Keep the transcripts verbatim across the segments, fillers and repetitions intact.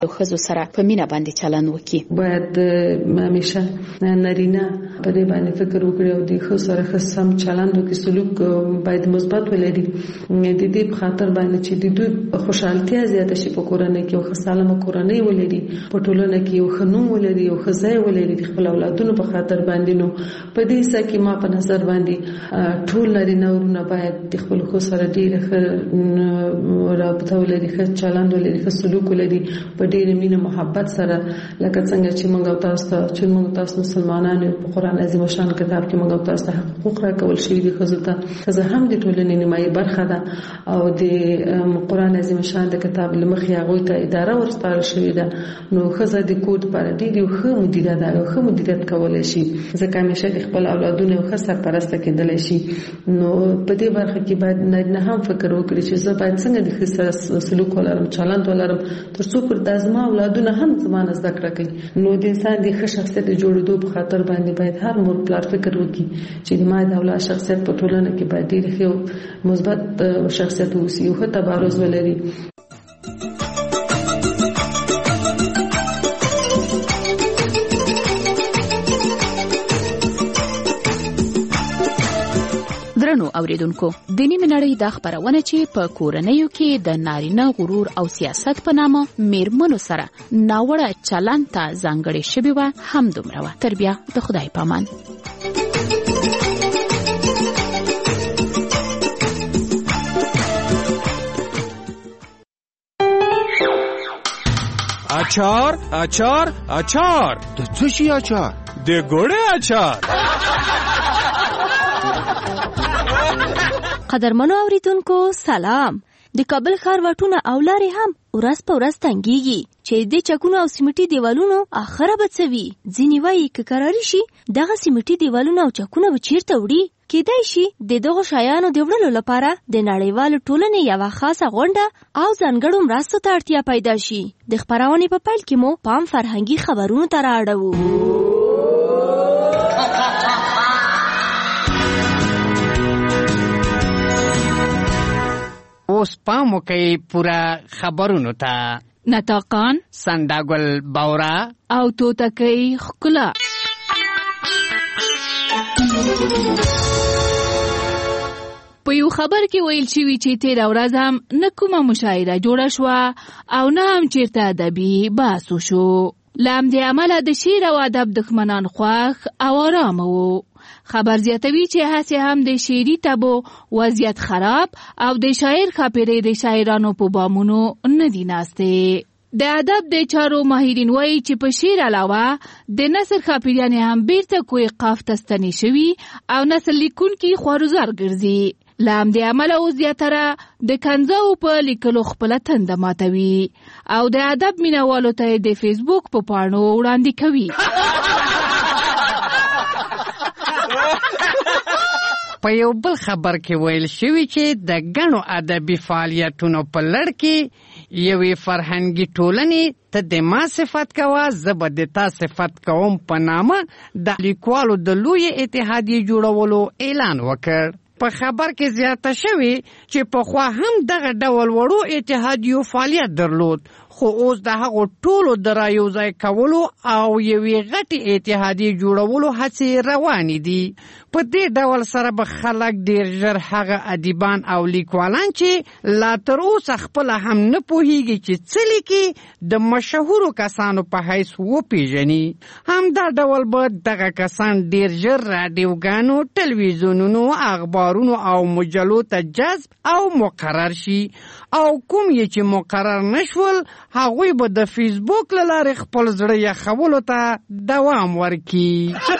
ښځو سره په مینه باندې چلند وکړي. باید همیشه نارینه په دې باندې فکر وکړي او د ښځو سره ښه سم چلند وکړي، سلوک باید مثبت ولري. د دې په خاطر باندې چې د دوی خوشحالتیا زیاته شي په کورنۍ کې او ښه سالمه کورنۍ ولري، په ټولنه کې یو ښه نوم ولري او ښه ځای ولري د خپل اولادونو په خاطر باندې. نو په دې ځکه کې ما په نظر باندې ټول نارینه ورونه باید د خپل ښځو سره ډېر ښه رابطه ولري، ښه چلند ولري، ښه سلوک ولري په ډېر مینه محبت سره، لکه څنګه چې موږ تاسو ته چې موږ تاسو مسلمانانو په قرآن عظیم شان کتاب کې موږ تاسو ته حقوق راکول شوي دي. ښځو ته ښځه هم د ټولنې نیمایي برخه ده او د قرآن عظیم شان د کتاب له مخې هغوی ته اداره ورسپارل شوې ده. نو ښځه د کور لپاره ډېر یو ښه مدیره ده او ښه مدیریت کولی شي، ځکه همیشه د خپل اولادونو یو ښه سرپرسته کېدلی شي. نو په دې برخه کې باید نارینه هم فکر وکړي چې زه باید څنګه د ښځې سره سلوک ولرم، چلند ولرم، تر څو پر دا زما اولادونه هم زما نه زده کړه کوي. نو د انسان د ښه شخصیت د جوړېدو په خاطر باندې باید هر مور پلار فکر وکړي چې د ما د اولاد شخصیت په ټولنه کې باید ډېر ښه مثبت شخصیت واوسي او ښه تبارز ولري. درنو اوریدونکو، د نیمې نړۍ دا خبرونه چې په کورنیو کې د نارینه غرور او سیاست په نامه میرمنو سره ناوړه چلند ته ځانګړې شوې وه هم دومره وه. تر بیا د خدای پامان. اچار اچار اچار د څه شي اچار؟ د ګوړې اچار. قدرمنو اوریدونکو سلام. د کابل ښار واټونه او لارې هم ورځ په ورځ تنګیږي چې د چکونو او سیمټي دیوالونو اخره به څه وي. ځینې وایي که کراري شي دغه سیمټي دیوالونه او چکونه به چیرته وړي. کیدای شي د دغو شیانو د وړلو لپاره د نړیوالو ټولنې یوه خاصه غونډه او ځانګړو مرستو ته اړتیا پیدا شي. د خپرونې په پیل کې مو پام فرهنګي خبرونو ته رااړوو. اوس پام وکئ پوره خبرونو ته. نطاقان، سنداګل بورا او توتکۍ ښکلا. په یو خبر کې ویل شوي چې تېره ورځ هم نه کومه مشاعره جوړه شوه او نه هم چېرته ادبي بحث وشو. له همدې امله د شعر او ادب دښمنان خوښ او ارامه وو. خبر زیاتوي چې هسې هم د شعري تبو وضعیت خراب او د شاعر ښاپېرۍ د شاعرانو په بامونو نه دي ناستې. د ادب د چارو ماهرین وایي چې په شعر علاوه د نثر ښاپېریانې هم بیرته کوی قاف ته ستنې شوي او نثر لیکونکي خوارزار ګرځي. له همدې امله اوس زیاتره د کنځاو په لیکلو خپله تنده ماتوي او د ادب مینهوالو ته د فیسبوک په پاڼو وړاندې کوي. په یو بل خبر کې ویل شوي چې د ګڼو ادبي فعالیتونو په لړ کې یوې فرهنګي ټولنې ته د ما صفت کوه زه به د تا صفت کوم په نامه د لیکوالو د لوی اتحادیې جوړولو اعلان وکړ. په خبر کې زیاته شوي چې پخوا هم دغه ډول وړو اتحادیو فعالیت درلود، خو اوس د هغو ټولو د رایوځای کولو او یوې غټې اتحادیې جوړولو هڅې روانې دي. په دې ډول سره به خلک ډېر ژر هغه ادیبان او لیکوالان چې لا تر اوسه خپله هم نه پوهیږي چې څه لیکي د مشهورو کسانو په حیث وپېژني. همدا ډول به دغه کسان ډېر ژر راډیوګانو، ټلویزیونونو، اخبارونو او مجلو ته جذب او مقرر شي او کوم یې چې مقرر نشول هغوی به د فیسبوک له لارې خپل زړه یخولو ته دوام ورکړي.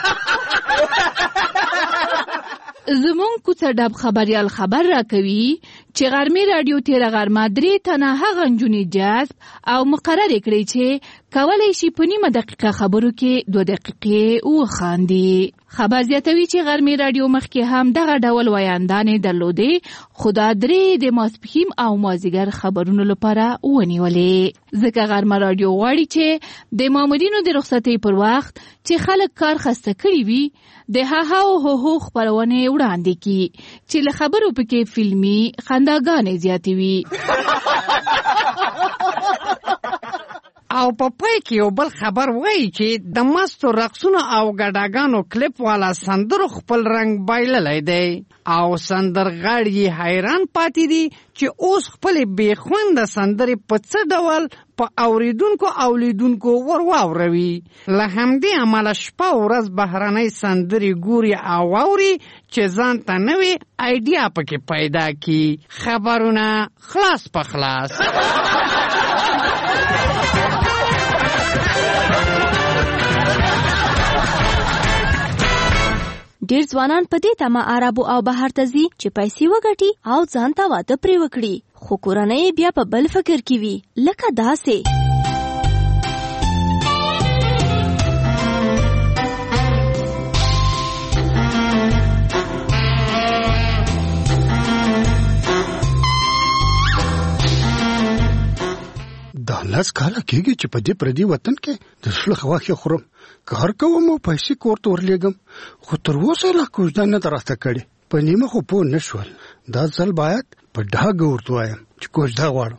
زمون کوڅه ډب خبریال خبر را کوي چې غرمې راډیو تیره غرمه درې تنه هغه نجونې جذب او مقرر کړي چې کولی شي په نیمه دقیقه خبرو کې دوه دقیقې وخاندي. خبر زیاتوي چې غرمې راډیو مخکې هم دغه ډول ویاندانې درلودې، خو دا درې د ماسپښین او مازدیګر خبرونو لپاره ونیولې. ځکه غرمه راډیو غواړي چې د مامورینو د رخصتۍ پر وخت چې خلک کار خسته کړي وي د هاها او هوهو خپرونې وړاندې کړي چې له خبرو پکې فلمي خنداګانې زیاتې وي. او په پای کې یو بل خبر وایي چې د مستو رقصونو او ګډاګانو کلیپ والا سندرو خپل رنګ بایللی دی او سندرغاړي حیران پاتې دي چې اوس خپلې بېخونده سندرې په څه ډول په اوریدونکو او لیدونکو ور واوروي. له همدې امله شپه ورځ بهرنۍ سندرې ګوري او واوري چې ځان ته نوې آیډیا پکې پیدا کړي. خبرونه خلاص په خلاص. ډیر ځوانان په دې تمه عربو او بهر ته ځي چې پیسې وګټي او ځان ته واده پرې وکړي، خو کورنۍ بیا په بل فکر کې وي، لکه داسې دا لس کاله کېږي چې په دې پردي وطن کې د شلخ غوښې خورم، کار کوم او پیسې کور ته ورلېږم، خو تر اوسه لا کوژده نه ده راته کړې. په نیمه خو پوه نه شول. دا ځل باید په ډاګه ورته وایم چې کوژده غواړم.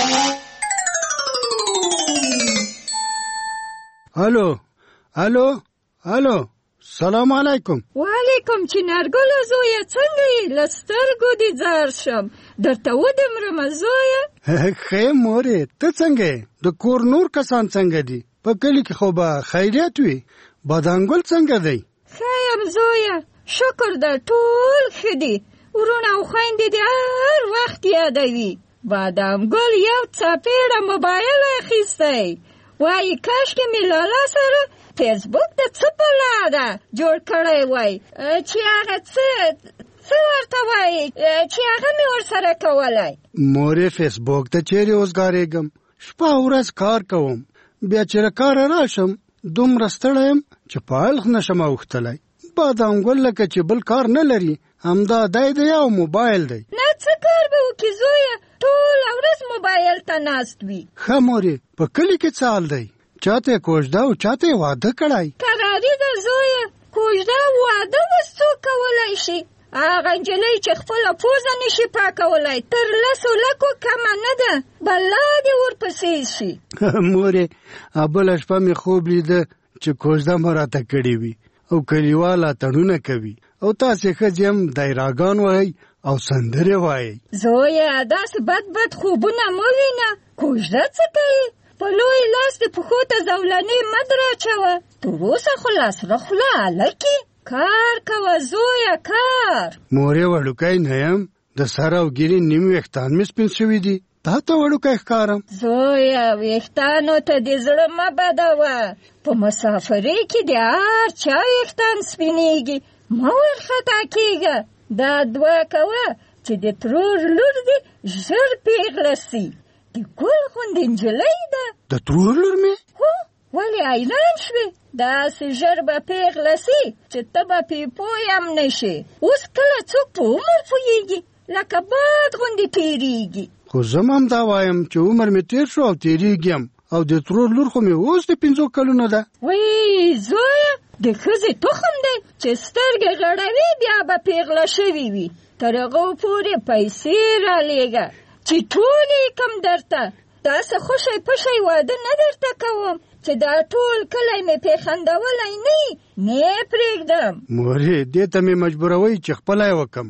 الو الو الو سلام علیکم. وعلیکم چنارګله زویه، څنګه یې؟ له سترګو دې ځار شم، درته ودمرمه زویه. ښه مورې، ته څنګه یې؟ د کور نور کسان څنګه دي؟ په کلي کې خو به خیریت وي. بادانګل څنګه دی؟ ښه یم زویه، شکر ده، ټول ښه دي. ورونه او خویندې دې هر وخت یادوي. بادامګل یو څپېړه موبایل اخیستی، وایي کاشکې مې لالا سره فیسبوک د څه په لاره جوړ کړی وای چې هغه څه څه ورته وایي چې هغه مې ورسره کولی. مورې فیسبوک ته چیرې اوسګارېږم، شپه ورځ کار کوم، بیا چې له کاره راشم دومره ستړی یم چې په اړخ نشم اوښتلی. بادامګل لکه چې بل کار نه لري، همدا دی دی او موبایل دی. نه څه کار به وکړي زویه، ټوله ورځ موبایل ته ناست وي. ښه مورې، په کلي کې څه حال دی؟ چاته کوژده او چاته واده کړی؟ کراري ده زویه، کوژده او واده اوس څوک کولی شي؟ هغه نجلۍ چې خپله پوزه نشي پاکولی تر لسو لکو کمه نه ده، بلا دې ورپسې شي. مورې، بله شپه مې خوب لیده چې کوژده مو راته کړې وي او کلیوال اتڼونه کوي او تاسې ښځې هم دایراګان وایئ او سندرې وایئ. زویه داسې بد بد خوبونه مه وینه، کوژده څه کوي؟ په لوی لاس د پښو ته زولنې مه دراچوه، تر اوسه خو لاس را خوله هلکې. کار کوه زویه، کار. مورې وړوکی نه یم، د سر او ګیرې نیم ویښتان مې سپین شوي دي، تا ته وړوکی ښکارم. زویه ویښتانو ته دې زړه مه بدوه، په مسافرۍ کې د هر چا ویښتان سپینېږي، مه ورخطا کېږه. دا دعا کوه چې د ترور لور دې ژر پېغله سي، د ګل غوندې نجلۍ ده. د ترور لور مې؟ هو، ولې حیران شوې؟ داسې ژر به پېغله سي چې ته به پې پوه هم نه شې. اوس کله څوک په عمر پوهېږي، لکه باد غوندې تېرېږي. خو زه هم دا وایم چې عمر مې تېر شو او تېرېږي هم، او د ترور لور خو مې اوس د پنځو کلونو ده. وی زویه، د ښځې تخم دی چې سترګې غړوي بیا به پېغله شوي وي. تر هغو پورې پیسې رالېږه چې ټولې کم درته. داسې خوشی پشی واده نه درته کوم چې دا ټول کلی مې پېخندولی نه یي، نه پرېږدم. مورې، دې ته مې مجبوروئ چې خپله یې وکم.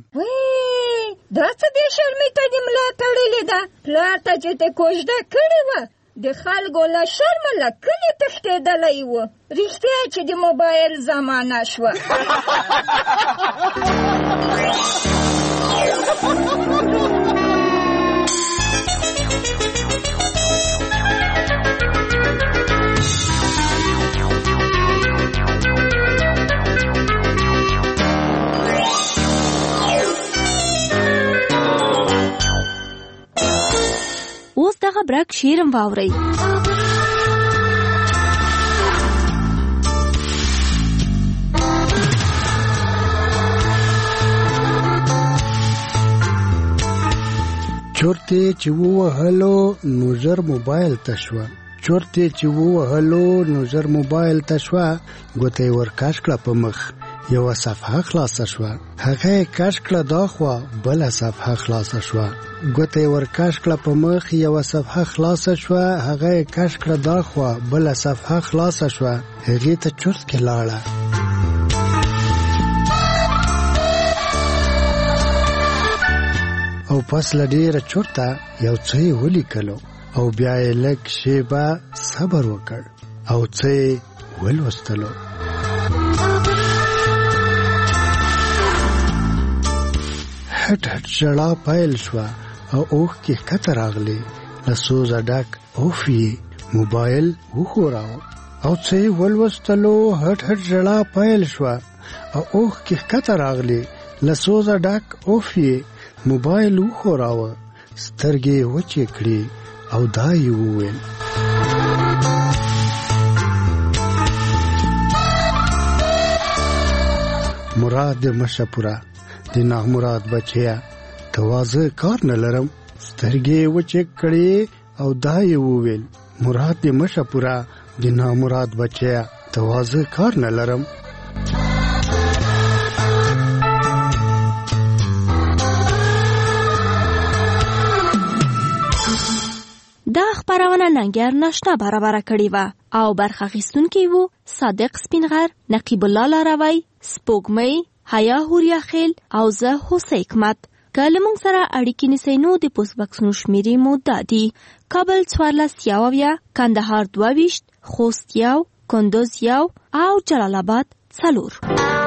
وی دا څه دې شرمې ته دې ملا تړلې ده؟ پلار ته چې دې کوژده کړې وه د خلکو له شرمه له کلي تښتېدلی و. رښتیا چې د موبایل زمانه شوه. اوس دغه برک شیرم واورئ. چورتې چې ووهلو نو ژر موبایل ته شوه، چورتې چې ووهلو نو ژر موبایل ته شوه، ګوته یې ورکاش کړه په مخ، یو صفحه خلاصه شوه. هغه کش کړه دا خوا بل صفحه خلاصه شوه. ګوتې ور کش کړه په مخ یو صفحه خلاصه شوه. هغه کش کړه دا خوا بل صفحه خلاصه شوه. هغه ته چرت کې لاړه. او پس لډیره چرته یو څه ولیکلو او بیا یې لږ شیبه صبر وکړ او څه ولوستلو. هټ هټ ژړا پیل شوه او اوښکې ښکته راغلې. له سوزه ډک اوف یې موبایل وښوراوه او څه یې ولوستلو. هټ هټ ژړا پیل شوه او اوښکې ښکته راغلې. له سوزه ډک اوف یې موبایل وښوراوه. سترګې یې وچې کړې او دا یې وویل: مراد دې مشه پوره د نامراد بچیا توازه کار نه لرم. سترګې وچې کړې او دا یې وویل: مراد دې مشه پوره د نامراد بچیا توازه کار نه لرم. دا خبرونه ننګر ناشنا برابر کړی و او برخه اخیستونکي وو صادق سپینغر، نقیب الله لاروی، سپوږمۍ، حیا هوریا خیل او زه هوسه حکمت. که له موږ سره اړیکې نیسئ نو د پوسټ بکسونو شمیرې مو دا دي: کابل څوارلس یو اویا، کندهار دوه ویشت، خوست یو، کندوز یو او جلال آباد څلور.